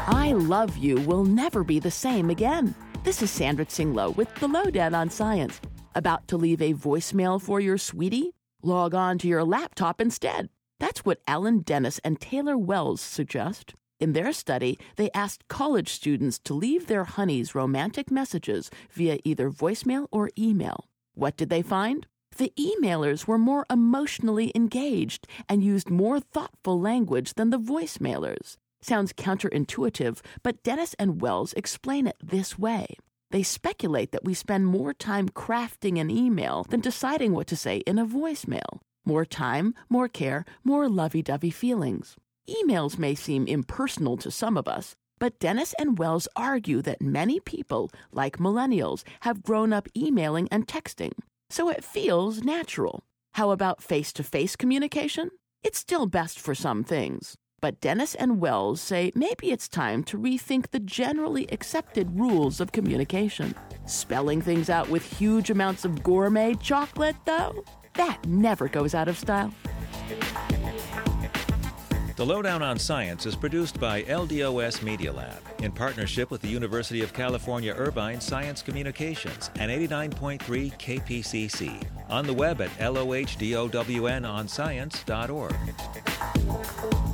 I love you will never be the same again. This is Sandra Tsinglow with The Lowdown on Science. About to leave a voicemail for your sweetie? Log on to your laptop instead. That's what Alan Dennis and Taylor Wells suggest. In their study, they asked college students to leave their honeys romantic messages via either voicemail or email. What did they find? The emailers were more emotionally engaged and used more thoughtful language than the voicemailers. Sounds counterintuitive, but Dennis and Wells explain it this way. They speculate that we spend more time crafting an email than deciding what to say in a voicemail. More time, more care, more lovey-dovey feelings. Emails may seem impersonal to some of us, but Dennis and Wells argue that many people, like millennials, have grown up emailing and texting, so it feels natural. How about face-to-face communication? It's still best for some things. But Dennis and Wells say maybe it's time to rethink the generally accepted rules of communication. Spelling things out with huge amounts of gourmet chocolate, though? That never goes out of style. The Lowdown on Science is produced by LDOS Media Lab in partnership with the University of California Irvine Science Communications and 89.3 KPCC. On the web at LOHDOWNonscience.org.